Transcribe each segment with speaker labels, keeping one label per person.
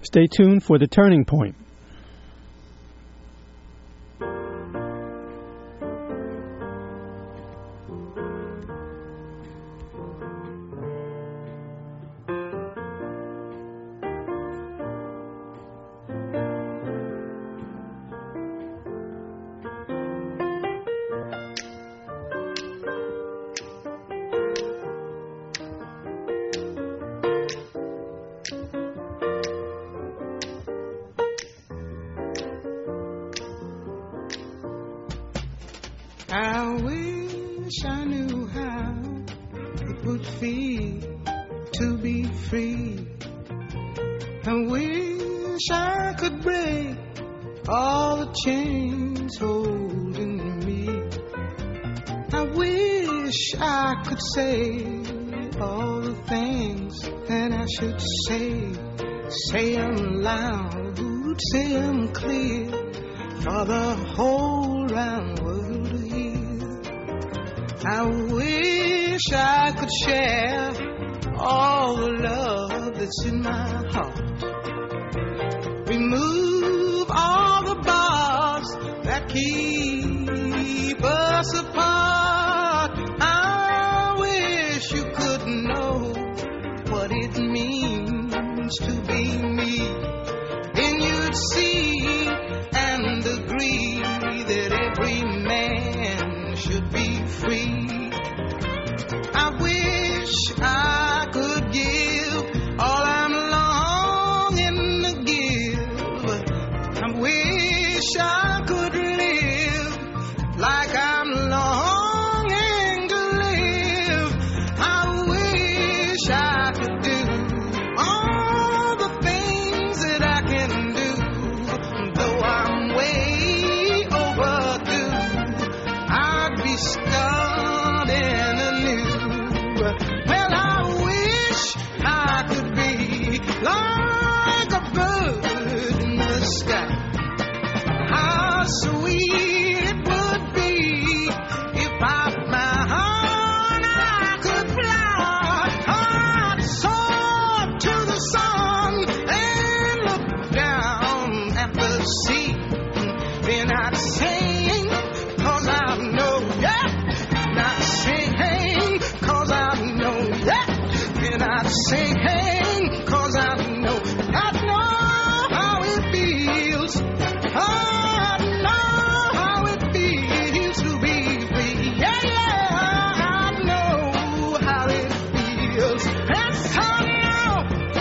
Speaker 1: Stay tuned for The Turning Point.
Speaker 2: I wish I knew how it would feel to be free. I wish I could break all the chains holding me. I wish I could say all the things that I should say them loud, say them clear for the whole round world to hear. I wish I could share all the love that's in my heart. Remove all the bars that keep us apart. I wish you could know what it means to be me. Then you'd see and agree that every man should be free. I wish I could give all I'm longing to give. I wish I could live like I'm longing to live. I wish I could do all the things that I can do. Though I'm way overdue, I'd be starting anew. Well, I wish I could be like a bird in the sky. How sweet it would be if I found I could fly. I'd soar to the sun and look down at the sea. Then I'd sing, 'cause I know, yeah. And I'd sing, 'cause I know, yeah. And I'd sing, 'cause I know how it feels. I know how it feels to be free. Yeah, yeah, I know how it feels. Yes, I know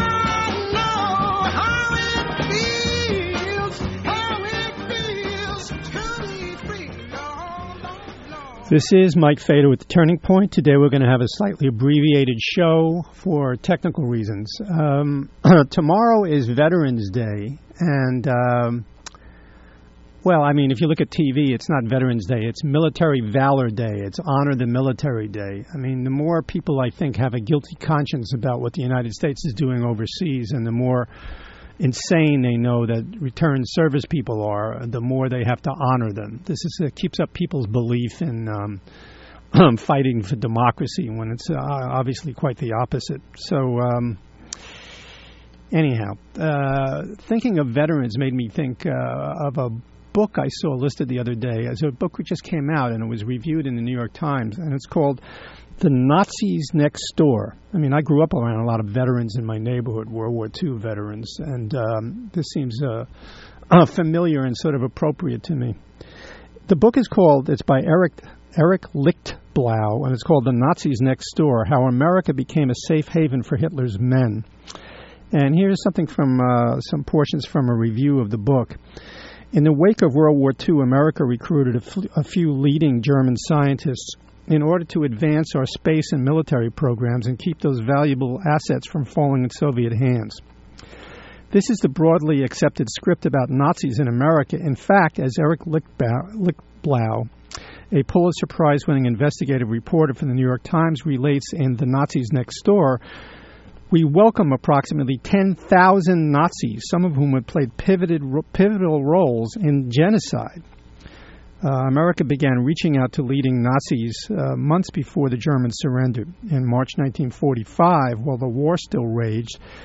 Speaker 2: how it feels. How it feels to be free. No.
Speaker 1: This is Mike Fader with The Turning Point. Today we're going to have a slightly abbreviated show for technical reasons. Tomorrow is Veterans Day, and, well, I mean, if you look at TV, it's not Veterans Day. It's Military Valor Day. It's Honor the Military Day. I mean, the more people, I think, have a guilty conscience about what the United States is doing overseas, and the more insane they know that returned service people are, the more they have to honor them. This is keeps up people's belief in fighting for democracy when it's obviously quite the opposite. So anyhow, thinking of veterans made me think of a book I saw listed the other day. As a book which just came out and it was reviewed in the New York Times, and it's called The Nazis Next Door. I mean, I grew up around a lot of veterans in my neighborhood, World War II veterans, and this seems familiar and sort of appropriate to me. The book is called, it's by Eric Lichtblau, and it's called The Nazis Next Door, How America Became a Safe Haven for Hitler's Men. And here's something from some portions from a review of the book. In the wake of World War II, America recruited a few leading German scientists in order to advance our space and military programs and keep those valuable assets from falling in Soviet hands. This is the broadly accepted script about Nazis in America. In fact, as Eric Lichtblau, a Pulitzer Prize-winning investigative reporter for the New York Times, relates in The Nazis Next Door, we welcome approximately 10,000 Nazis, some of whom had played pivotal roles in genocide. America began reaching out to leading Nazis months before the Germans surrendered. In March 1945, while the war still raged,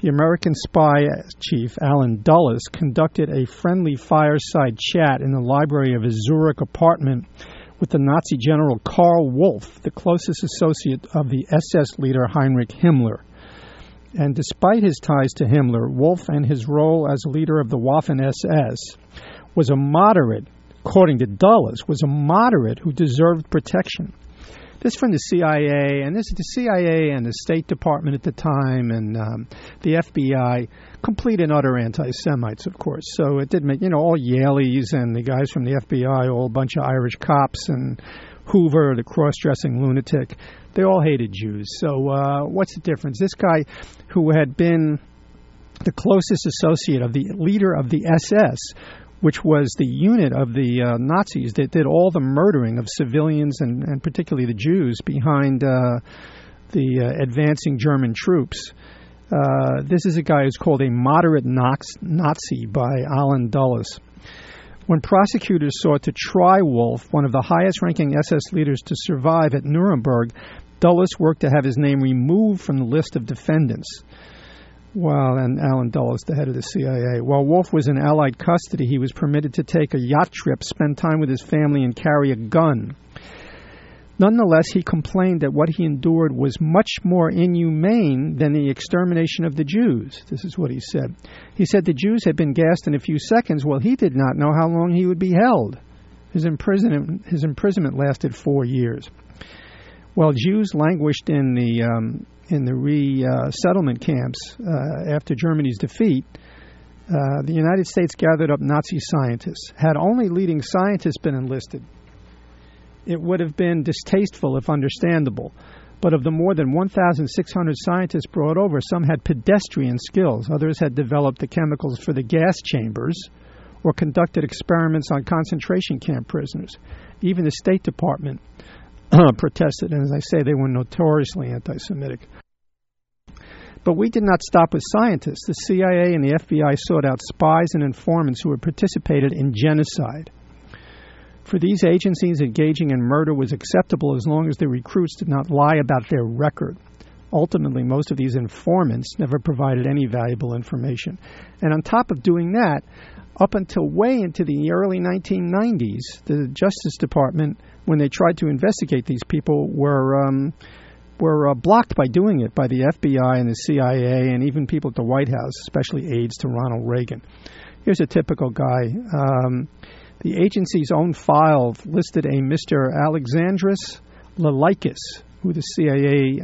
Speaker 1: the American spy chief, Alan Dulles, conducted a friendly fireside chat in the library of his Zurich apartment with the Nazi general Karl Wolff, the closest associate of the SS leader Heinrich Himmler. And despite his ties to Himmler, Wolff and his role as leader of the Waffen-SS was a moderate, according to Dulles, was a moderate who deserved protection. This from the CIA, and this is the CIA and the State Department at the time, and the FBI, complete and utter anti-Semites, of course. So it did make, all Yaleys and the guys from the FBI, all a bunch of Irish cops, and Hoover, the cross-dressing lunatic, they all hated Jews. So what's the difference? This guy who had been the closest associate of the leader of the SS, which was the unit of the Nazis that did all the murdering of civilians and particularly the Jews behind the advancing German troops. This is a guy who's called a moderate Nazi by Alan Dulles. When prosecutors sought to try Wolff, one of the highest-ranking SS leaders to survive at Nuremberg, Dulles worked to have his name removed from the list of defendants. And Alan Dulles, the head of the CIA. While Wolff was in Allied custody, he was permitted to take a yacht trip, spend time with his family, and carry a gun. Nonetheless, he complained that what he endured was much more inhumane than the extermination of the Jews. This is what he said. He said the Jews had been gassed in a few seconds, while he did not know how long he would be held. His imprisonment lasted 4 years. While Jews languished in the resettlement camps after Germany's defeat, the United States gathered up Nazi scientists. Had only leading scientists been enlisted, it would have been distasteful if understandable. But of the more than 1,600 scientists brought over, some had pedestrian skills. Others had developed the chemicals for the gas chambers or conducted experiments on concentration camp prisoners. Even the State Department protested, and as I say, they were notoriously anti-Semitic. But we did not stop with scientists. The CIA and the FBI sought out spies and informants who had participated in genocide. For these agencies, engaging in murder was acceptable as long as the recruits did not lie about their record. Ultimately, most of these informants never provided any valuable information. And on top of doing that, up until way into the early 1990s, the Justice Department, when they tried to investigate these people, were blocked by doing it by the FBI and the CIA and even people at the White House, especially aides to Ronald Reagan. Here's a typical guy. The agency's own file listed a Mr. Alexandros Lalaikis, who the CIA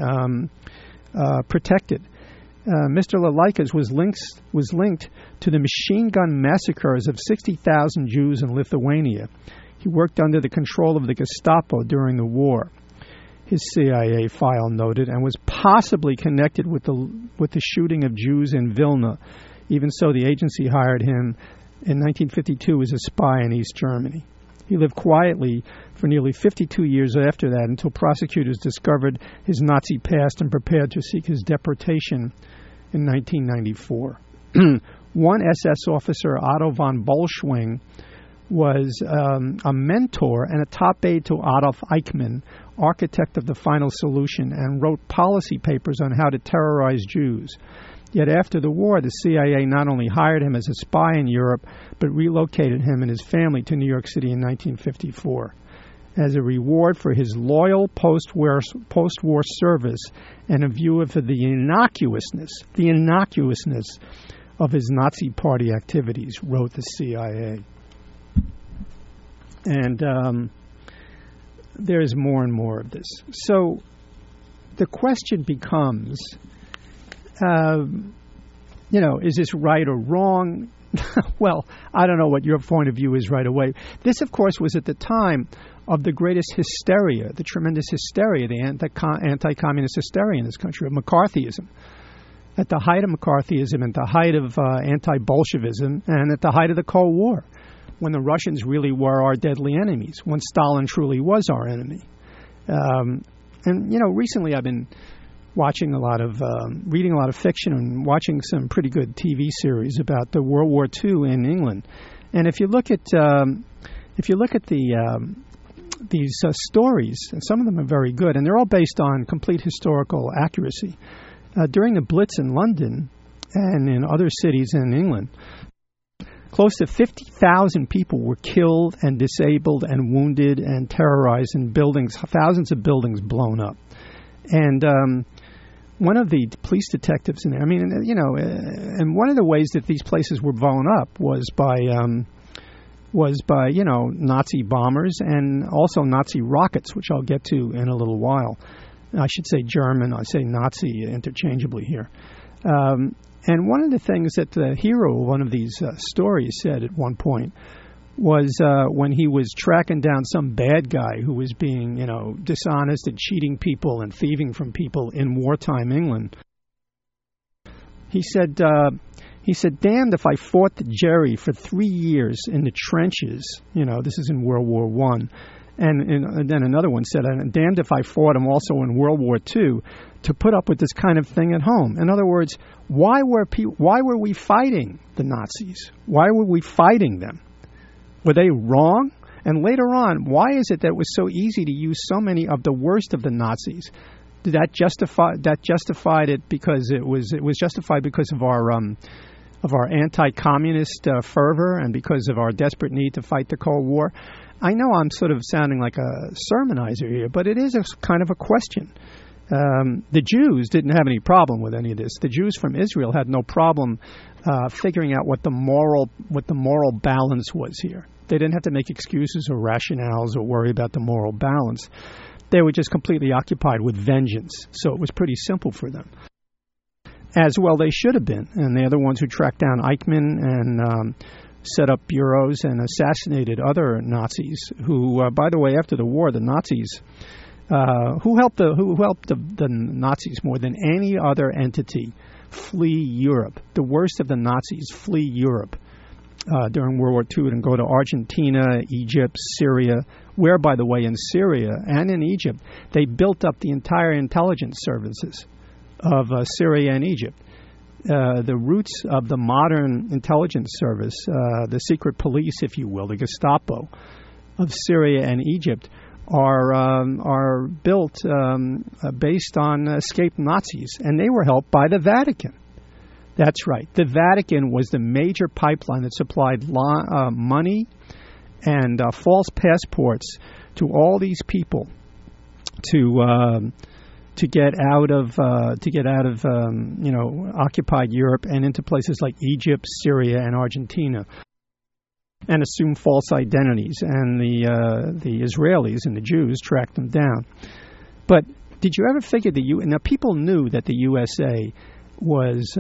Speaker 1: protected. Mr. Lalaikis was linked to the machine gun massacres of 60,000 Jews in Lithuania. He worked under the control of the Gestapo during the war, his CIA file noted, and was possibly connected with the shooting of Jews in Vilna. Even so, the agency hired him in 1952 as a spy in East Germany. He lived quietly for nearly 52 years after that until prosecutors discovered his Nazi past and prepared to seek his deportation in 1994. One SS officer, Otto von Bolschwing, was a mentor and a top aide to Adolf Eichmann, architect of the final solution, and wrote policy papers on how to terrorize Jews. Yet after the war, the CIA not only hired him as a spy in Europe, but relocated him and his family to New York City in 1954. As a reward for his loyal post-war service and a view of the innocuousness of his Nazi Party activities, wrote the CIA. And there's more and more of this. So the question becomes, is this right or wrong? Well, I don't know what your point of view is right away. This, of course, was at the time of the greatest hysteria, the tremendous hysteria, the anti-communist hysteria in this country, of McCarthyism. At the height of McCarthyism, at the height of anti-Bolshevism, and at the height of the Cold War, when the Russians really were our deadly enemies, when Stalin truly was our enemy. Recently I've been watching reading a lot of fiction and watching some pretty good TV series about the World War II in England. And if you look at these stories, and some of them are very good, and they're all based on complete historical accuracy. During the Blitz in London, and in other cities in England. Close to 50,000 people were killed and disabled and wounded and terrorized, and thousands of buildings blown up. And one of the police detectives in there, and one of the ways that these places were blown up was by Nazi bombers and also Nazi rockets, which I'll get to in a little while. I should say German, I say Nazi interchangeably here. And one of the things that the hero of one of these stories said at one point was when he was tracking down some bad guy who was being, dishonest and cheating people and thieving from people in wartime England. He said, damned if I fought the Jerry for 3 years in the trenches. This is in World War I. And then another one said, damned if I fought him also in World War II to put up with this kind of thing at home. In other words, why were we fighting the Nazis? Why were we fighting them? Were they wrong? And later on, why is it that it was so easy to use so many of the worst of the Nazis? Did that justified it because it was justified because of our anti-communist fervor and because of our desperate need to fight the Cold War? I know I'm sort of sounding like a sermonizer here, but it is a kind of a question. The Jews didn't have any problem with any of this. The Jews from Israel had no problem figuring out what the moral balance was here. They didn't have to make excuses or rationales or worry about the moral balance. They were just completely occupied with vengeance, so it was pretty simple for them. As well they should have been, and they're the ones who tracked down Eichmann and set up bureaus and assassinated other Nazis who, by the way, after the war, the Nazis, who helped the Nazis more than any other entity flee Europe. The worst of the Nazis flee Europe during World War II and go to Argentina, Egypt, Syria, where, by the way, in Syria and in Egypt, they built up the entire intelligence services of Syria and Egypt. The roots of the modern intelligence service, the secret police, if you will, the Gestapo of Syria and Egypt, are built based on escaped Nazis, and they were helped by the Vatican. That's right. The Vatican was the major pipeline that supplied money and false passports to all these people to get out of occupied Europe and into places like Egypt, Syria, and Argentina, and assume false identities. And the Israelis and the Jews tracked them down. But did you ever figure now people knew that the USA was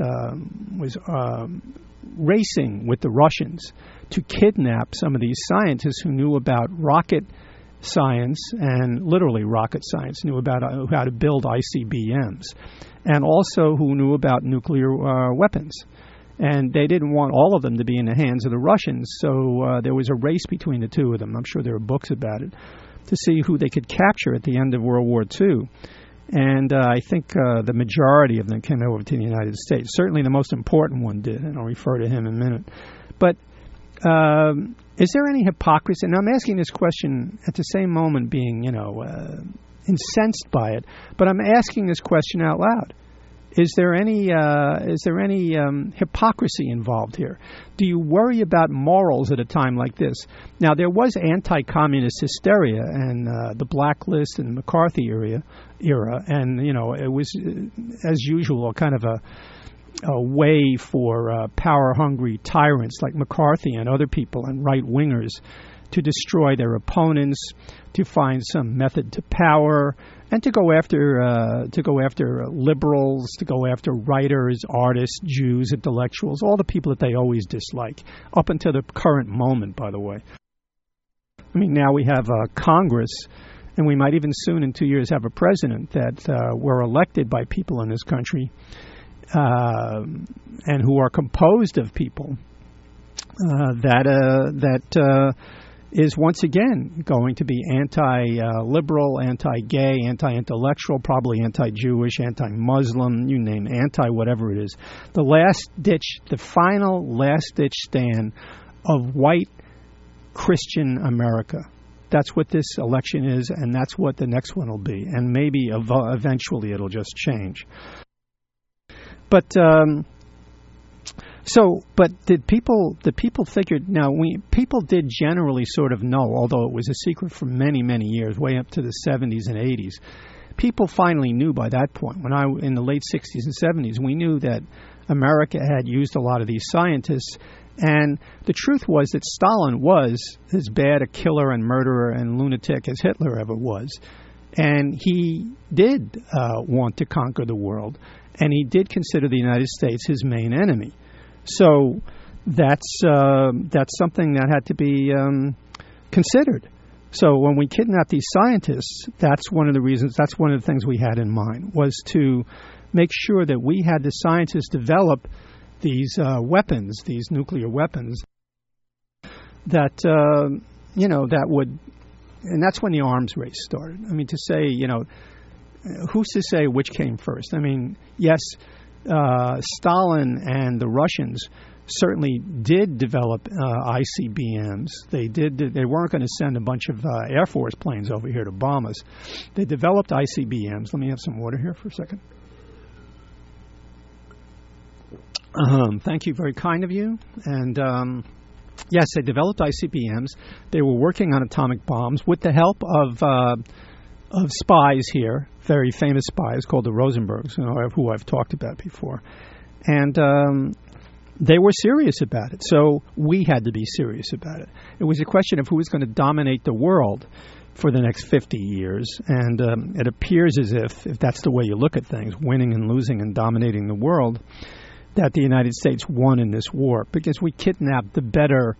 Speaker 1: racing with the Russians to kidnap some of these scientists who knew about rocket science, and literally rocket science, knew about how to build ICBMs, and also who knew about nuclear weapons. And they didn't want all of them to be in the hands of the Russians, so there was a race between the two of them. I'm sure there are books about it, to see who they could capture at the end of World War II. And I think the majority of them came over to the United States. Certainly the most important one did, and I'll refer to him in a minute. But is there any hypocrisy? And I'm asking this question at the same moment being, incensed by it, but I'm asking this question out loud. Is there any hypocrisy involved here? Do you worry about morals at a time like this? Now, there was anti-communist hysteria and the blacklist and McCarthy era, and it was, as usual, kind of a way for power-hungry tyrants like McCarthy and other people and right-wingers to destroy their opponents, to find some method to power, and to go after liberals, to go after writers, artists, Jews, intellectuals, all the people that they always dislike, up until the current moment, by the way. I mean, now we have Congress, and we might even soon, in 2 years, have a president that were elected by people in this country, and who are composed of people that is once again going to be anti-liberal, anti-gay, anti-intellectual, probably anti-Jewish, anti-Muslim, you name it, anti-whatever it is. The final last-ditch stand of white Christian America. That's what this election is, and that's what the next one will be. And maybe eventually it'll just change. But So, but did people figured, now, people did generally sort of know, although it was a secret for many, many years, way up to the 70s and 80s. People finally knew by that point, in the late 60s and 70s, we knew that America had used a lot of these scientists, and the truth was that Stalin was as bad a killer and murderer and lunatic as Hitler ever was. And he did want to conquer the world, and he did consider the United States his main enemy. So that's something that had to be considered. So when we kidnapped these scientists, that's one of the things we had in mind, was to make sure that we had the scientists develop these weapons, these nuclear weapons, that, that would, and that's when the arms race started. I mean, to say, who's to say which came first? I mean, yes, Stalin and the Russians certainly did develop ICBMs. They weren't going to send a bunch of Air Force planes over here to bomb us. They developed ICBMs. Let me have some water here for a second. Thank you, very kind of you. And yes, they developed ICBMs. They were working on atomic bombs with the help of spies here, very famous spies called the Rosenbergs, who I've talked about before. And they were serious about it, so we had to be serious about it. It was a question of who was going to dominate the world for the next 50 years, and it appears as if that's the way you look at things, winning and losing and dominating the world, that the United States won in this war because we kidnapped the better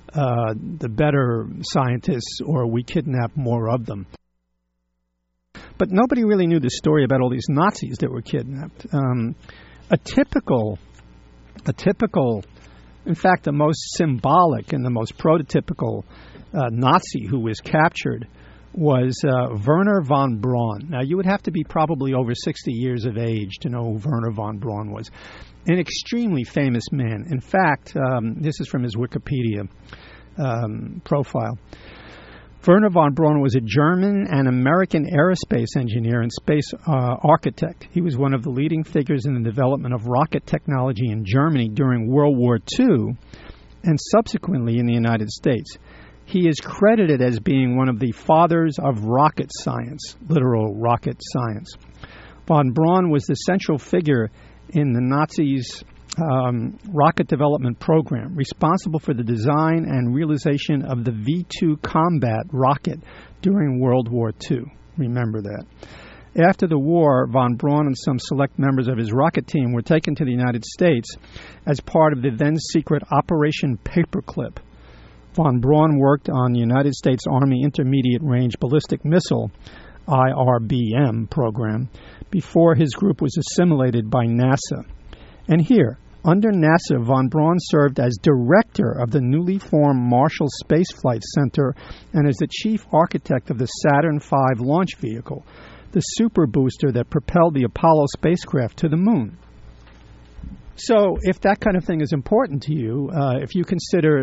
Speaker 1: scientists, or we kidnapped more of them. But nobody really knew the story about all these Nazis that were kidnapped. A typical, in fact, the most symbolic and the most prototypical Nazi who was captured was Wernher von Braun. Now, you would have to be probably over 60 years of age to know who Wernher von Braun was. An extremely famous man. In fact, this is from his Wikipedia profile. Wernher von Braun was a German and American aerospace engineer and space architect. He was one of the leading figures in the development of rocket technology in Germany during World War II and subsequently in the United States. He is credited as being one of the fathers of rocket science, literal rocket science. Von Braun was the central figure in the Nazis' rocket development program, responsible for the design and realization of the V-2 combat rocket during World War II. Remember that. After the war, von Braun and some select members of his rocket team were taken to the United States as part of the then-secret Operation Paperclip. Von Braun worked on the United States Army Intermediate Range Ballistic Missile, IRBM, program before his group was assimilated by NASA. And here, under NASA, von Braun served as director of the newly formed Marshall Space Flight Center and as the chief architect of the Saturn V launch vehicle, the super booster that propelled the Apollo spacecraft to the moon. So if that kind of thing is important to you, if you consider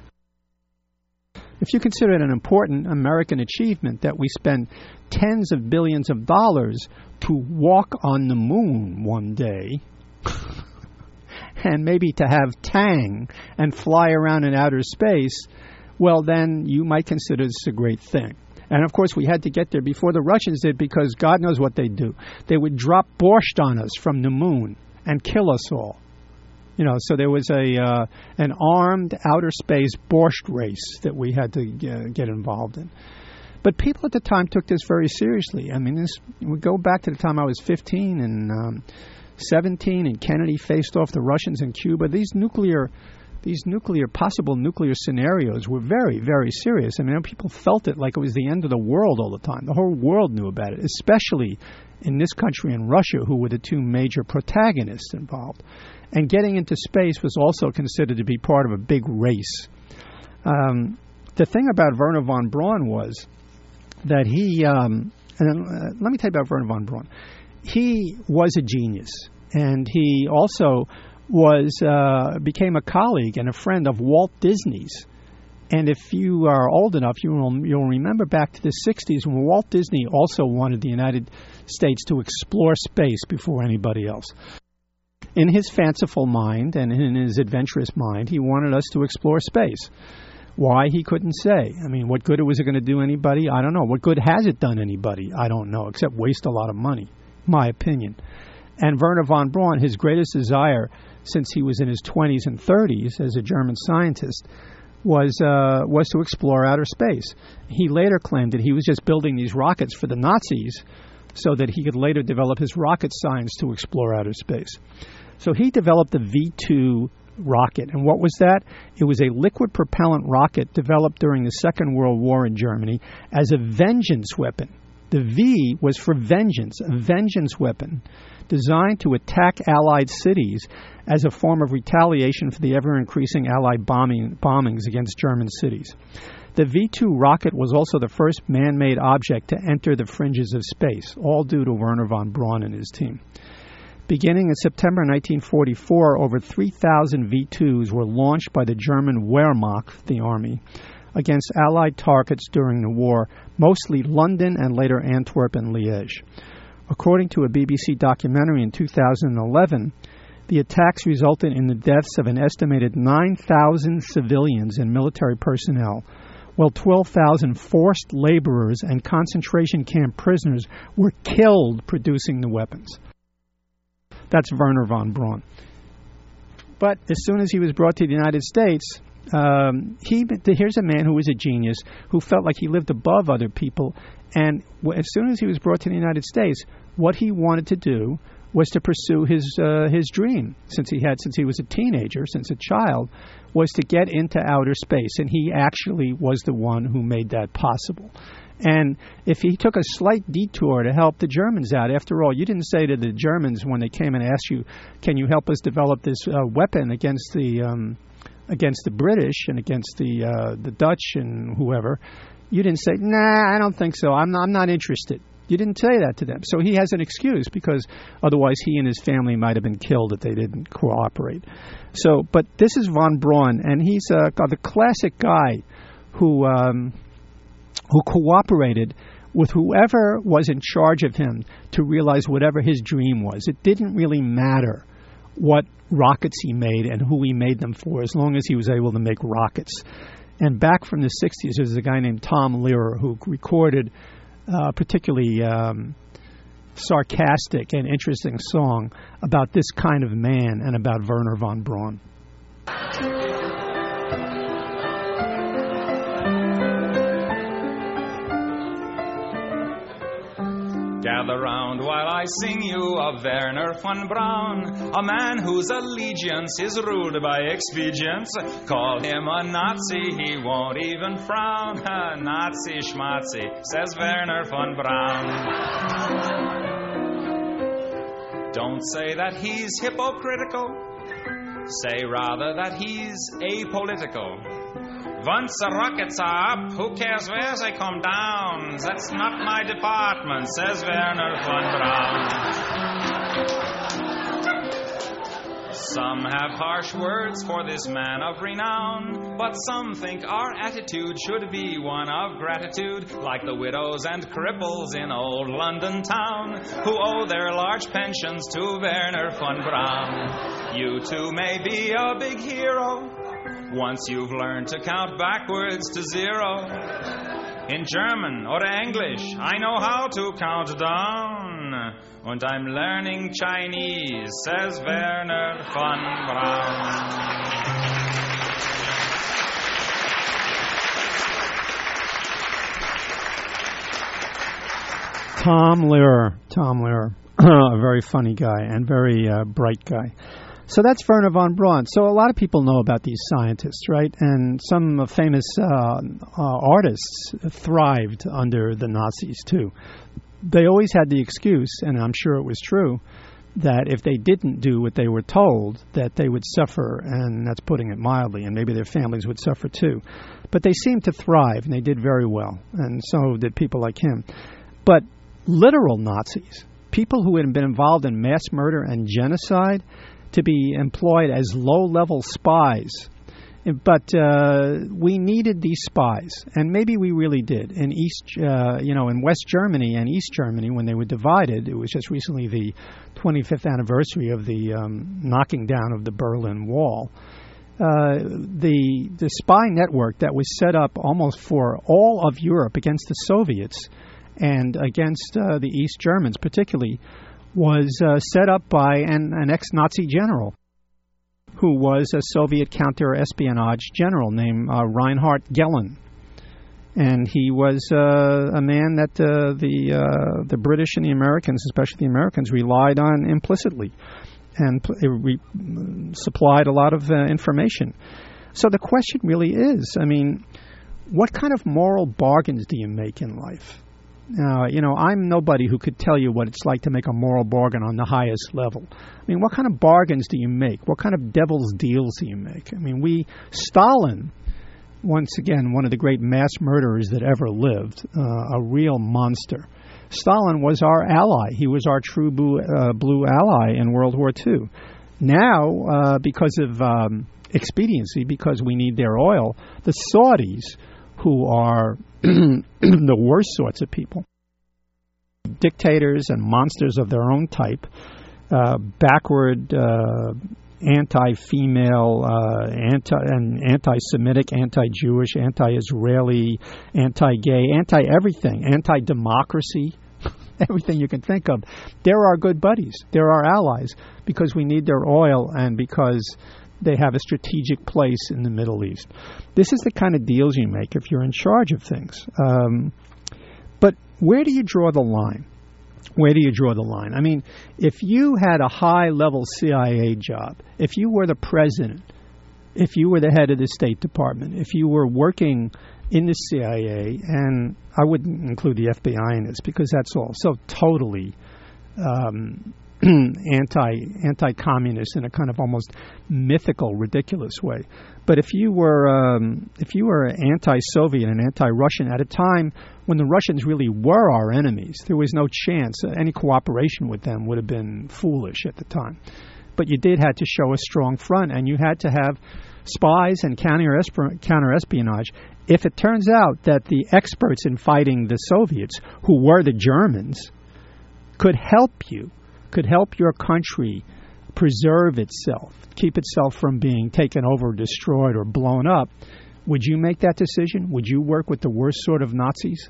Speaker 1: it an important American achievement that we spend tens of billions of dollars to walk on the moon one day, and maybe to have Tang and fly around in outer space, well, then you might consider this a great thing. And, of course, we had to get there before the Russians did, because God knows what they'd do. They would drop borscht on us from the moon and kill us all. So there was an armed outer space borscht race that we had to get involved in. But people at the time took this very seriously. I mean, we go back to the time I was 15 and 17, and Kennedy faced off the Russians in Cuba. These possible nuclear scenarios were very, very serious. I mean, people felt it like it was the end of the world all the time. The whole world knew about it, especially in this country and Russia, who were the two major protagonists involved. And getting into space was also considered to be part of a big race. The thing about Wernher von Braun was that he, let me tell you about Wernher von Braun. He was a genius, and he also became a colleague and a friend of Walt Disney's. And if you are old enough, you'll remember back to the 60s when Walt Disney also wanted the United States to explore space before anybody else. in his fanciful mind and in his adventurous mind, he wanted us to explore space. Why, he couldn't say. I mean, what good was it going to do anybody? I don't know. What good has it done anybody? I don't know, except waste a lot of money, my opinion. And Wernher von Braun, his greatest desire since he was in his 20s and 30s as a German scientist was to explore outer space. He later claimed that he was just building these rockets for the Nazis so that he could later develop his rocket science to explore outer space. So he developed the V-2 rocket. And what was that? It was a liquid propellant rocket developed during the Second World War in Germany as a vengeance weapon. The V was for vengeance, a vengeance weapon designed to attack Allied cities as a form of retaliation for the ever-increasing Allied bombings against German cities. The V-2 rocket was also the first man-made object to enter the fringes of space, all due to Wernher von Braun and his team. Beginning in September 1944, over 3,000 V-2s were launched by the German Wehrmacht, the army, against Allied targets during the war, mostly London and later Antwerp and Liège. According to a BBC documentary in 2011, the attacks resulted in the deaths of an estimated 9,000 civilians and military personnel, while 12,000 forced laborers and concentration camp prisoners were killed producing the weapons. That's Wernher von Braun. But as soon as he was brought to the United States, here's a man who was a genius, who felt like he lived above other people, and as soon as he was brought to the United States, what he wanted to do was to pursue his dream, since he was a teenager, since a child, was to get into outer space, and he actually was the one who made that possible. And if he took a slight detour to help the Germans out, after all, you didn't say to the Germans when they came and asked you, "Can you help us develop this weapon against the British and against the Dutch and whoever?" You didn't say, "Nah, I don't think so. I'm not interested." You didn't say that to them. So he has an excuse, because otherwise he and his family might have been killed if they didn't cooperate. So, but this is von Braun, and he's the classic guy who cooperated with whoever was in charge of him to realize whatever his dream was. It didn't really matter what rockets he made and who he made them for, as long as he was able to make rockets. And back from the 60s, there's a guy named Tom Lehrer who recorded a particularly sarcastic and interesting song about this kind of man and about Wernher von Braun.
Speaker 3: Gather round while I sing you of Wernher von Braun, a man whose allegiance is ruled by expedience. Call him a Nazi, he won't even frown. Nazi schmatzi, says Wernher von Braun. Don't say that he's hypocritical, say rather that he's apolitical. Once the rockets are up, who cares where they come down? That's not my department, says Wernher von Braun. Some have harsh words for this man of renown, but some think our attitude should be one of gratitude, like the widows and cripples in old London town, who owe their large pensions to Wernher von Braun. You too may be a big hero once you've learned to count backwards to zero. In German or English, I know how to count down. Und I'm learning Chinese, says Wernher von Braun.
Speaker 1: Tom Lehrer, a very funny guy and very bright guy. So that's Wernher von Braun. So a lot of people know about these scientists, right? And some famous artists thrived under the Nazis, too. They always had the excuse, and I'm sure it was true, that if they didn't do what they were told, that they would suffer, and that's putting it mildly, and maybe their families would suffer, too. But they seemed to thrive, and they did very well, and so did people like him. But literal Nazis, people who had been involved in mass murder and genocide, to be employed as low-level spies. But we needed these spies, and maybe we really did. In in West Germany and East Germany, when they were divided, it was just recently the 25th anniversary of the knocking down of the Berlin Wall. The spy network that was set up almost for all of Europe against the Soviets and against the East Germans particularly was set up by an ex-Nazi general who was a Soviet counter-espionage general named Reinhard Gehlen. And he was a man that the British and the Americans, especially the Americans, relied on implicitly and supplied a lot of information. So the question really is, I mean, what kind of moral bargains do you make in life? Now, I'm nobody who could tell you what it's like to make a moral bargain on the highest level. I mean, what kind of bargains do you make? What kind of devil's deals do you make? I mean, Stalin, once again, one of the great mass murderers that ever lived, a real monster. Stalin was our ally. He was our true blue ally in World War II. Now, because of expediency, because we need their oil, the Saudis, who are the worst sorts of people, dictators and monsters of their own type, backward, anti-female, anti-Semitic, anti-Jewish, anti-Israeli, anti-gay, anti-everything, anti-democracy, everything you can think of. They're our good buddies. They're our allies because we need their oil and because they have a strategic place in the Middle East. This is the kind of deals you make if you're in charge of things. But where do you draw the line? Where do you draw the line? I mean, if you had a high-level CIA job, if you were the president, if you were the head of the State Department, if you were working in the CIA, and I wouldn't include the FBI in this because that's all so totally anti-communist in a kind of almost mythical, ridiculous way. But if you were anti-Soviet and anti-Russian at a time when the Russians really were our enemies, there was no chance any cooperation with them would have been foolish at the time. But you did have to show a strong front, and you had to have spies and counter-espionage. If it turns out that the experts in fighting the Soviets, who were the Germans, could help your country preserve itself, keep itself from being taken over, destroyed, or blown up, would you make that decision? Would you work with the worst sort of Nazis?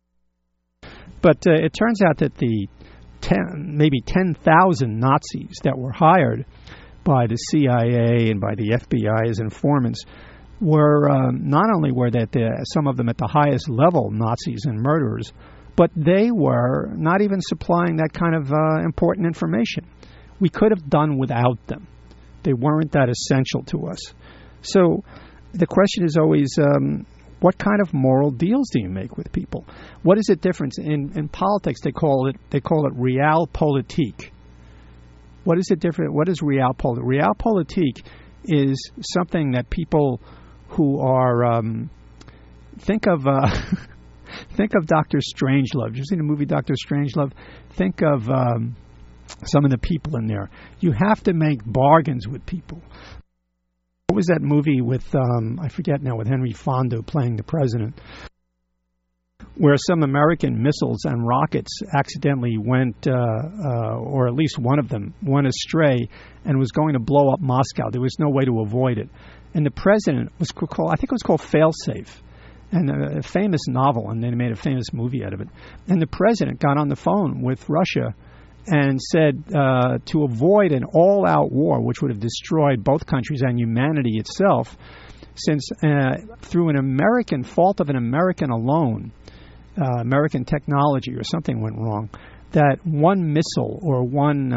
Speaker 1: But it turns out that the maybe 10,000 Nazis that were hired by the CIA and by the FBI as informants were not only were that some of them at the highest level Nazis and murderers, but they were not even supplying that kind of important information. We could have done without them. They weren't that essential to us. So the question is always, what kind of moral deals do you make with people? What is the difference in politics? They call it realpolitik. What is it different? What is realpolitik? Realpolitik is something that people who are think of Dr. Strangelove. Have you seen the movie Dr. Strangelove? Think of some of the people in there. You have to make bargains with people. What was that movie with, I forget now, with Henry Fonda playing the president, where some American missiles and rockets accidentally went, or at least one of them, went astray and was going to blow up Moscow. There was no way to avoid it. And the president was called, I think it was called Failsafe, and a famous novel, and they made a famous movie out of it. And the president got on the phone with Russia and said to avoid an all-out war, which would have destroyed both countries and humanity itself, since through an American fault of an American alone, American technology or something went wrong, that one missile or one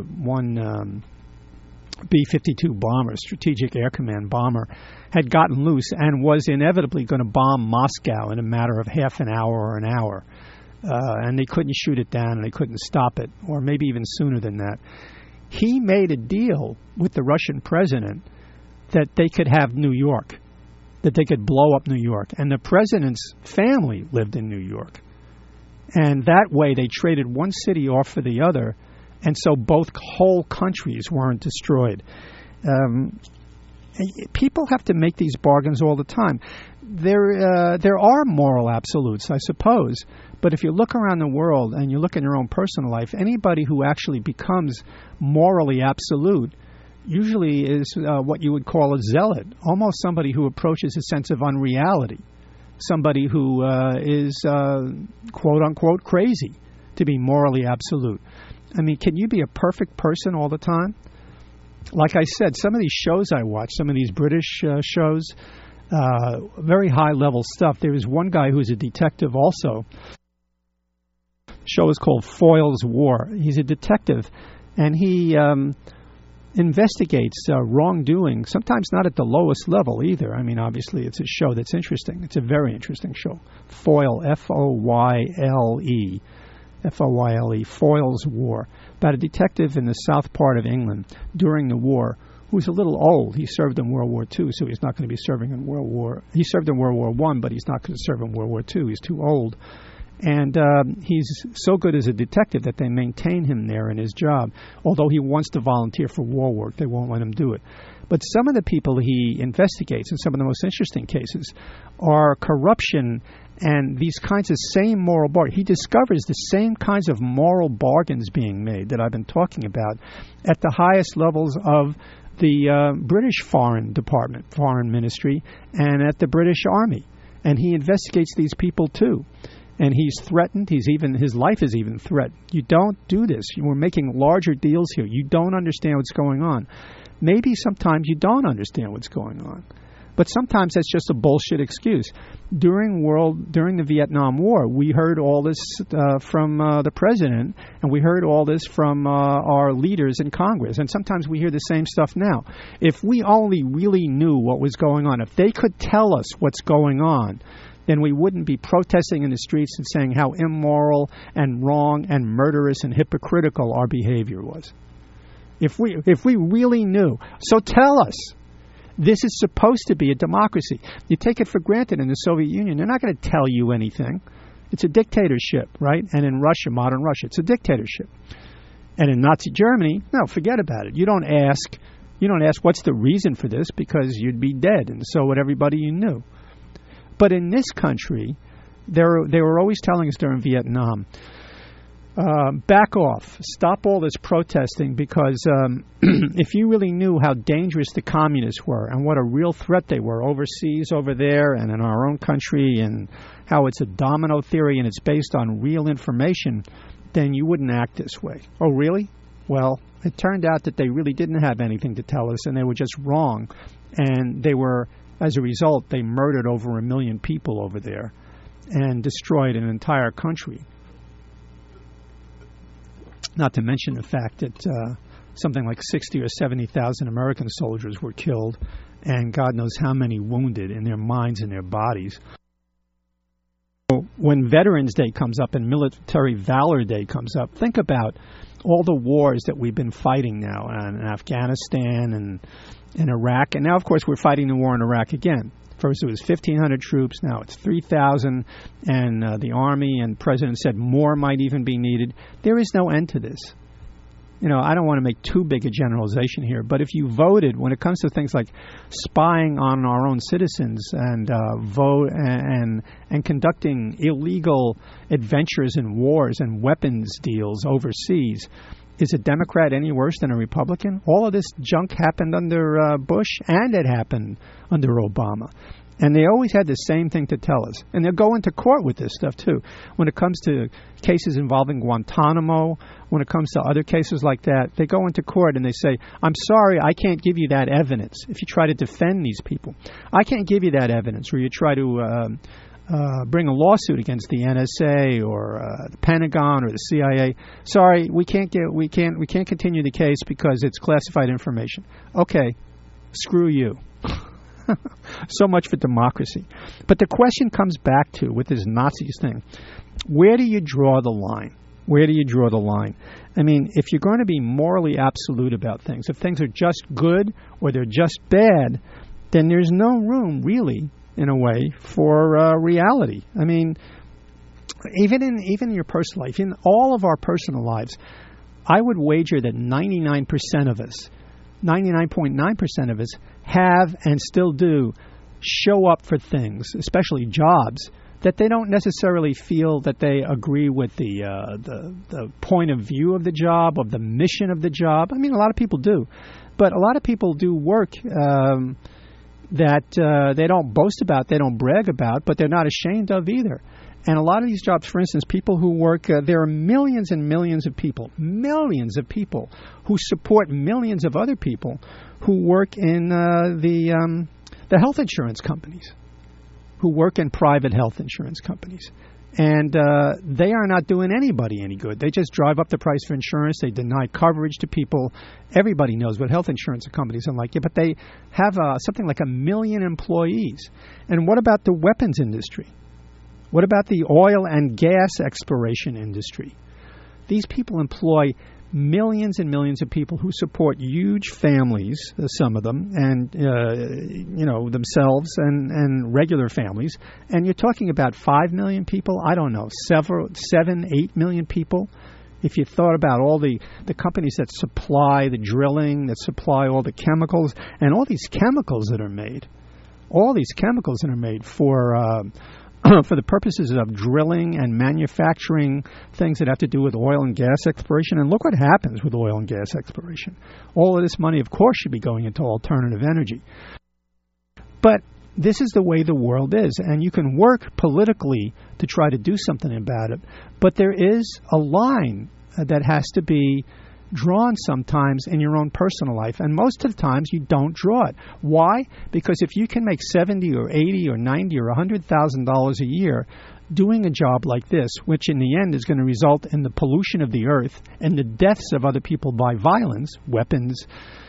Speaker 1: B-52 bomber, Strategic Air Command bomber, had gotten loose and was inevitably going to bomb Moscow in a matter of half an hour or an hour. And they couldn't shoot it down and they couldn't stop it, or maybe even sooner than that. He made a deal with the Russian president that they could have New York, that they could blow up New York. And the president's family lived in New York. And that way they traded one city off for the other, and so both whole countries weren't destroyed. People have to make these bargains all the time. there are moral absolutes, I suppose. But if you look around the world and you look in your own personal life, anybody who actually becomes morally absolute usually is what you would call a zealot, almost somebody who approaches a sense of unreality, somebody who is quote-unquote crazy to be morally absolute. I mean, can you be a perfect person all the time? Like I said, some of these shows I watch, some of these British shows, very high-level stuff. There was one guy who was a detective also. The show is called Foyle's War. He's a detective, and he investigates wrongdoing, sometimes not at the lowest level either. I mean, obviously, it's a show that's interesting. It's a very interesting show. Foyle, F-O-Y-L-E. F-O-Y-L-E, Foyle's War, about a detective in the south part of England during the war who's a little old. He served in World War II, so he's not going to be serving in World War... He served in World War I, but he's not going to serve in World War II. He's too old. And he's so good as a detective that they maintain him there in his job. Although he wants to volunteer for war work, they won't let him do it. But some of the people he investigates, and some of the most interesting cases, are corruption and these kinds of same moral bargains. He discovers the same kinds of moral bargains being made that I've been talking about at the highest levels of the British Foreign Department, Foreign Ministry, and at the British Army. And he investigates these people too. And he's threatened. His life is even threatened. You don't do this. We're making larger deals here. You don't understand what's going on. Maybe sometimes you don't understand what's going on. But sometimes that's just a bullshit excuse. During the Vietnam War, we heard all this from the president, and we heard all this from our leaders in Congress. And sometimes we hear the same stuff now. If we only really knew what was going on, if they could tell us what's going on, then we wouldn't be protesting in the streets and saying how immoral and wrong and murderous and hypocritical our behavior was. If we really knew. So tell us. This is supposed to be a democracy. You take it for granted in the Soviet Union. They're not going to tell you anything. It's a dictatorship, right? And in Russia, modern Russia, it's a dictatorship. And in Nazi Germany, no, forget about it. You don't ask what's the reason for this, because you'd be dead, and so would everybody you knew. But in this country, they were always telling us during Vietnam, back off, stop all this protesting, because if you really knew how dangerous the communists were and what a real threat they were overseas over there and in our own country, and how it's a domino theory and it's based on real information, then you wouldn't act this way. Oh, really? Well, it turned out that they really didn't have anything to tell us, and they were just wrong. And they were, as a result, they murdered over 1 million people over there and destroyed an entire country. Not to mention the fact that something like 60 or 70,000 American soldiers were killed, and God knows how many wounded in their minds and their bodies. When Veterans Day comes up and Military Valor Day comes up, think about all the wars that we've been fighting now in Afghanistan and in Iraq. And now, of course, we're fighting the war in Iraq again. First it was 1,500 troops, now it's 3,000, and the Army and the President said more might even be needed. There is no end to this. You know, I don't want to make too big a generalization here, but if you voted, when it comes to things like spying on our own citizens and vote and conducting illegal adventures in wars and weapons deals overseas, is a Democrat any worse than a Republican? All of this junk happened under Bush, and it happened under Obama. And they always had the same thing to tell us. And they'll go into court with this stuff, too. When it comes to cases involving Guantanamo, when it comes to other cases like that, they go into court and they say, I'm sorry, I can't give you that evidence. If you try to defend these people, I can't give you that evidence. Or you try to bring a lawsuit against the NSA or the Pentagon or the CIA. Sorry, we can't continue the case because it's classified information. Okay, screw you. So much for democracy. But the question comes back to, with this Nazis thing, where do you draw the line? Where do you draw the line? I mean, if you're going to be morally absolute about things, if things are just good or they're just bad, then there's no room, really, in a way, for reality. I mean, even in your personal life, in all of our personal lives, I would wager that 99% of us, 99.9% of us, have and still do show up for things, especially jobs, that they don't necessarily feel that they agree with the point of view of the job, of the mission of the job. I mean, a lot of people do. But a lot of people do work that they don't boast about, they don't brag about, but they're not ashamed of either. And a lot of these jobs, for instance, people who work, there are millions and millions of people who support millions of other people who work in the health insurance companies, who work in private health insurance companies. And they are not doing anybody any good. They just drive up the price for insurance. They deny coverage to people. Everybody knows what health insurance companies are like. Yeah, but they have something like 1 million employees. And what about the weapons industry? What about the oil and gas exploration industry? These people employ millions and millions of people who support huge families, some of them, and themselves and regular families. And you're talking about 5 million people. I don't know, 7, 8 million people. If you thought about all the companies that supply the drilling, that supply all the chemicals, and all these chemicals that are made, for the purposes of drilling and manufacturing things that have to do with oil and gas exploration. And look what happens with oil and gas exploration. All of this money, of course, should be going into alternative energy. But this is the way the world is, and you can work politically to try to do something about it. But there is a line that has to be drawn sometimes in your own personal life, and most of the times you don't draw it. Why? Because if you can make $70 or $80 or $90 or $100,000 a year doing a job like this, which in the end is going to result in the pollution of the earth and the deaths of other people by violence, weapons,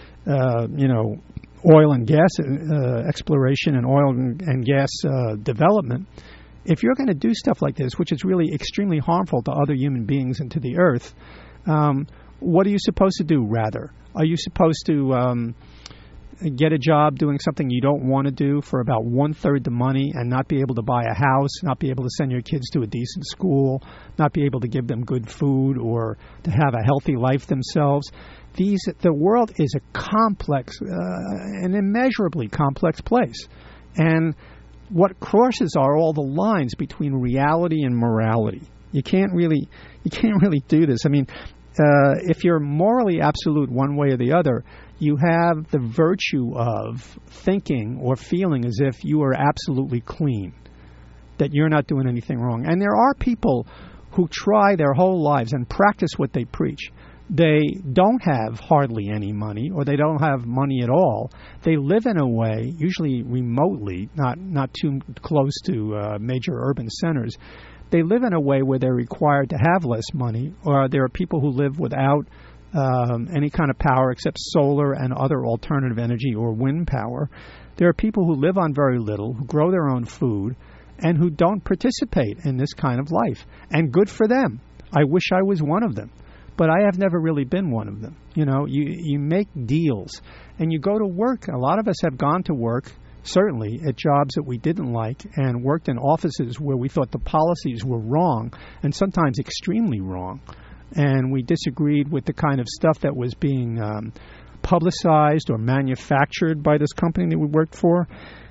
Speaker 1: oil and gas exploration and oil and gas development. If you're going to do stuff like this, which is really extremely harmful to other human beings and to the earth, what are you supposed to do, rather? Are you supposed to get a job doing something you don't want to do for about 1/3 the money and not be able to buy a house, not be able to send your kids to a decent school, not be able to give them good food or to have a healthy life themselves? The world is a complex, an immeasurably complex place. And what crosses are all the lines between reality and morality. You can't really do this. I mean, if you're morally absolute one way or the other, you have the virtue of thinking or feeling as if you are absolutely clean, that you're not doing anything wrong. And there are people who try their whole lives and practice what they preach. They don't have hardly any money, or they don't have money at all. They live in a way, usually remotely, not too close to major urban centers. They live in a way where they're required to have less money, or there are people who live without any kind of power except solar and other alternative energy or wind power. There are people who live on very little, who grow their own food, and who don't participate in this kind of life. And good for them. I wish I was one of them. But I have never really been one of them. You know, you make deals, and you go to work. A lot of us have gone to work, certainly, at jobs that we didn't like, and worked in offices where we thought the policies were wrong, and sometimes extremely wrong. And we disagreed with the kind of stuff that was being publicized or manufactured by this company that we worked for.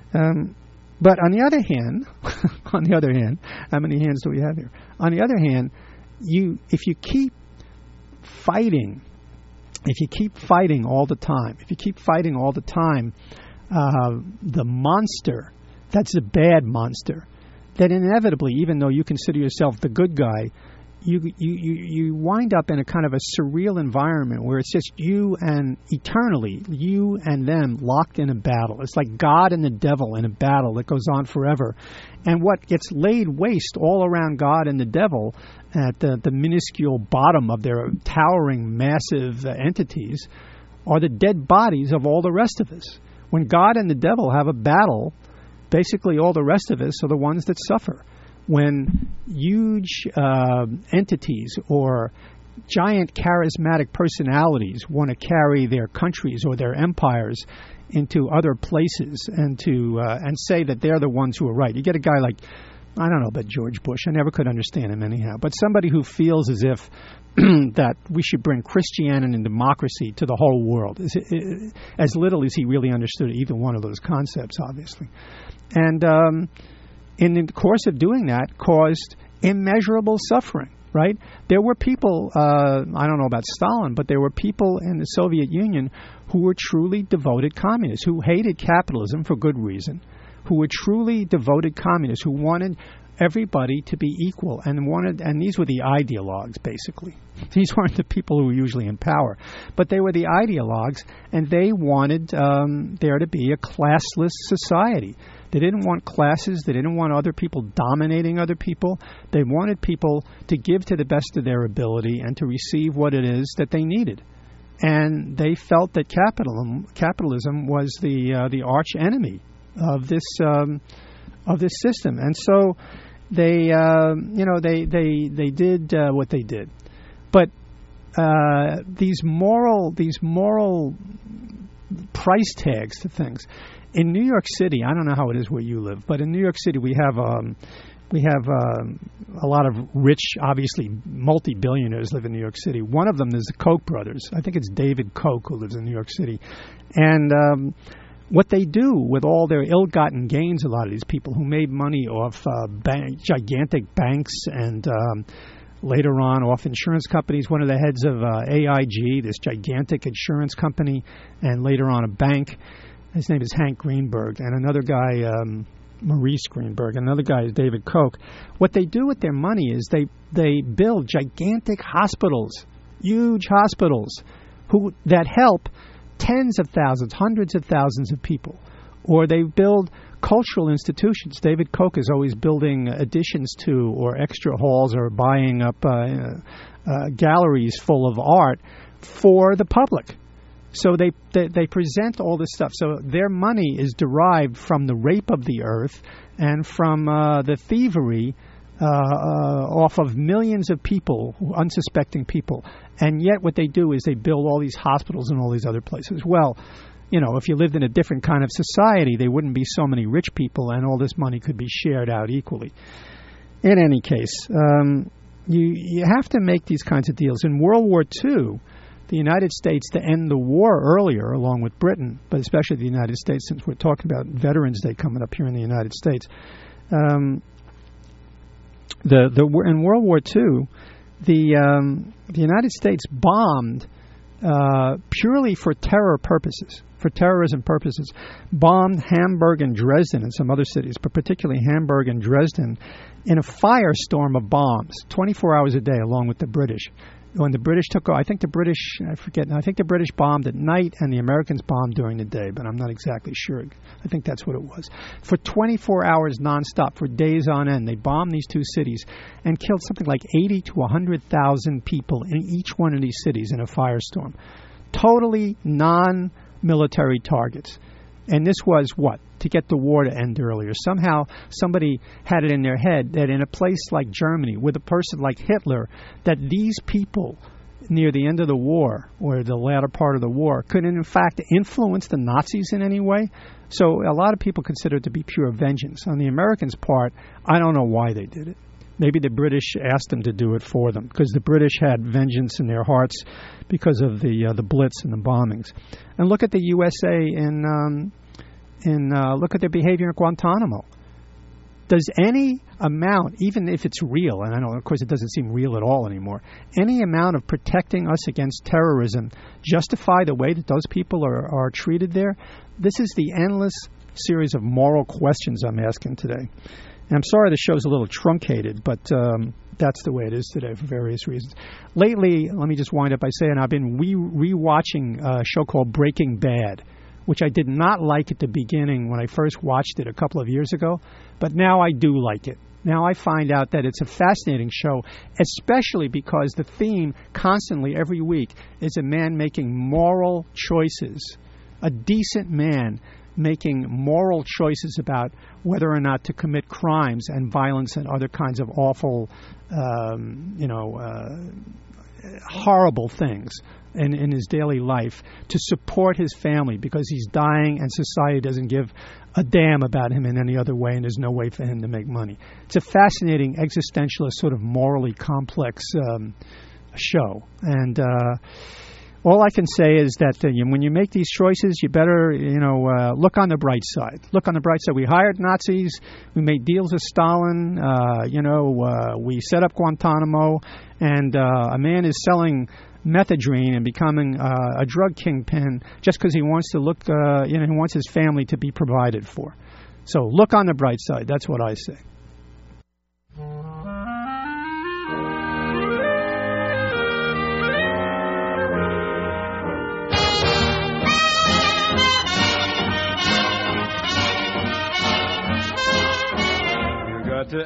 Speaker 1: But on the other hand, how many hands do we have here? On the other hand, if you keep fighting all the time, the monster, that's the bad monster, that inevitably, even though you consider yourself the good guy, you wind up in a kind of a surreal environment where it's just you and them locked in a battle. It's like God and the devil in a battle that goes on forever. And what gets laid waste all around God and the devil at the minuscule bottom of their towering, massive entities are the dead bodies of all the rest of us. When God and the devil have a battle, basically all the rest of us are the ones that suffer. When huge entities or giant charismatic personalities want to carry their countries or their empires into other places and say that they're the ones who are right. You get a guy like I don't know about George Bush. I never could understand him anyhow. But somebody who feels as if that we should bring Christianity and democracy to the whole world, as little as he really understood either one of those concepts, obviously. And in the course of doing that, caused immeasurable suffering, right? There were people, I don't know about Stalin, but there were people in the Soviet Union who were truly devoted communists, who hated capitalism for good reason, who were truly devoted communists, who wanted everybody to be equal, and these were the ideologues, basically. These weren't the people who were usually in power, but they were the ideologues, and they wanted there to be a classless society. They didn't want classes. They didn't want other people dominating other people. They wanted people to give to the best of their ability and to receive what it is that they needed. And they felt that capitalism was the arch enemy of this system, and so they they did what they did. But these moral price tags to things in New York City. I don't know how it is where you live, but in New York City we have a lot of rich, obviously multi-billionaires live in New York City. One of them is the Koch brothers. I think it's David Koch who lives in New York City, and what they do with all their ill-gotten gains, a lot of these people who made money off gigantic banks and later on off insurance companies. One of the heads of AIG, this gigantic insurance company, and later on a bank. His name is Hank Greenberg, and another guy, Maurice Greenberg. Another guy is David Koch. What they do with their money is they build gigantic hospitals, huge hospitals, that help tens of thousands, hundreds of thousands of people. Or they build cultural institutions. David Koch is always building additions to or extra halls or buying up galleries full of art for the public. So they present all this stuff. So their money is derived from the rape of the earth and from the thievery off of millions of people, unsuspecting people. And yet what they do is they build all these hospitals and all these other places. Well, if you lived in a different kind of society, there wouldn't be so many rich people and all this money could be shared out equally. In any case, you have to make these kinds of deals. In World War II, the United States, to end the war earlier, along with Britain, but especially the United States, since we're talking about Veterans Day coming up here in the United States, in World War II, the United States bombed purely for terror purposes, for terrorism purposes, bombed Hamburg and Dresden and some other cities, but particularly Hamburg and Dresden, in a firestorm of bombs, 24 hours a day, along with the British. When the British took over, I think the British bombed at night and the Americans bombed during the day, but I'm not exactly sure. I think that's what it was. For 24 hours nonstop, for days on end, they bombed these two cities and killed something like 80 to 100,000 people in each one of these cities in a firestorm. Totally non-military targets. And this was what? To get the war to end earlier. Somehow somebody had it in their head that in a place like Germany, with a person like Hitler, that these people near the end of the war or the latter part of the war could in fact influence the Nazis in any way. So a lot of people consider it to be pure vengeance. On the Americans' part, I don't know why they did it. Maybe the British asked them to do it for them because the British had vengeance in their hearts because of the Blitz and the bombings. And look at the USA look at their behavior in Guantanamo. Does any amount, even if it's real, and I know, of course, it doesn't seem real at all anymore, any amount of protecting us against terrorism justify the way that those people are treated there? This is the endless series of moral questions I'm asking today. And I'm sorry the show's a little truncated, but that's the way it is today for various reasons. Lately, let me just wind up by saying I've been re-watching a show called Breaking Bad, which I did not like at the beginning when I first watched it a couple of years ago, but now I do like it. Now I find out that it's a fascinating show, especially because the theme constantly every week is a man making moral choices, a decent man making moral choices about whether or not to commit crimes and violence and other kinds of awful, horrible things in his daily life to support his family because he's dying and society doesn't give a damn about him in any other way and there's no way for him to make money. It's a fascinating existentialist, sort of morally complex show. And all I can say is that when you make these choices, you better, look on the bright side. Look on the bright side. We hired Nazis. We made deals with Stalin. We set up Guantanamo. And a man is selling methadone and becoming a drug kingpin just because he wants to look, he wants his family to be provided for. So look on the bright side. That's what I say.
Speaker 4: To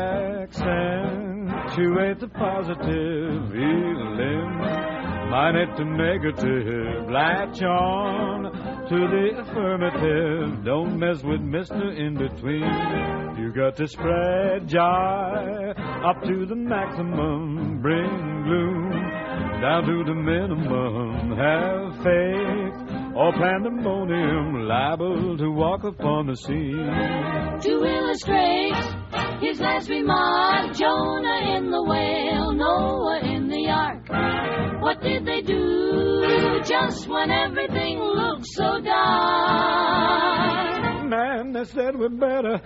Speaker 4: accentuate the positive, eliminate the negative, latch on to the affirmative, don't mess with Mr. In-Between. You got to spread joy up to the maximum, bring gloom down to the minimum, have faith or pandemonium, liable to walk upon the scene.
Speaker 5: To illustrate his last remark, Jonah in the whale, Noah in the ark. What did they do just when everything looked so dark?
Speaker 4: Man, they said we better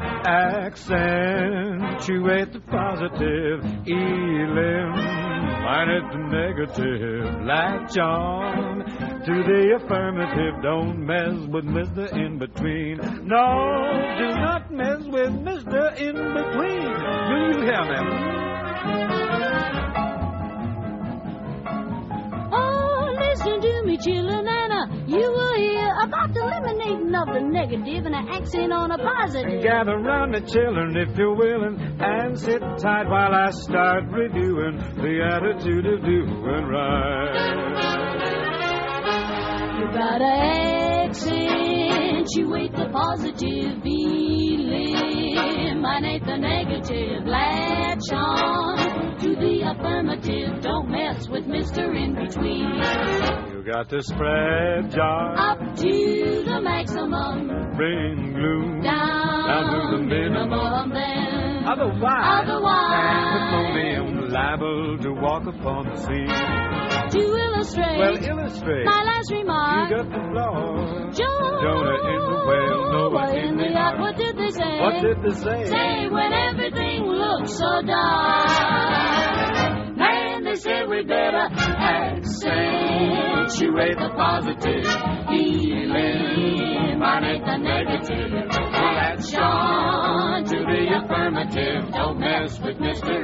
Speaker 4: accentuate the positive, eliminate the negative, latch on to the affirmative, don't mess with Mr. In-Between. No, do not mess with Mr. In-Between. Do you hear me?
Speaker 5: Oh, listen to me, chillin', Anna. You will hear about the eliminating of the negative and an accent on a positive.
Speaker 4: Gather round the children if you're willing, and sit tight while I start reviewing the attitude of doing right.
Speaker 5: You gotta accentuate the positive, eliminate the negative, latch on to the affirmative, don't mess with Mr. In-Between.
Speaker 4: You got to spread joy
Speaker 5: Up to the maximum,
Speaker 4: bring gloom
Speaker 5: down
Speaker 4: to the minimum.
Speaker 5: Then
Speaker 4: Otherwise, pandemonium, liable to walk upon the scene.
Speaker 5: to illustrate, my last remark,
Speaker 4: You got the flaw.
Speaker 5: Jonah
Speaker 4: in the whale, Noah in the ark.
Speaker 5: What did they say?
Speaker 4: What did they say?
Speaker 5: Say when everything looks so dark. Man, they said we better accentuate the positive, eliminate the negative, latch on to the affirmative, don't mess with Mr.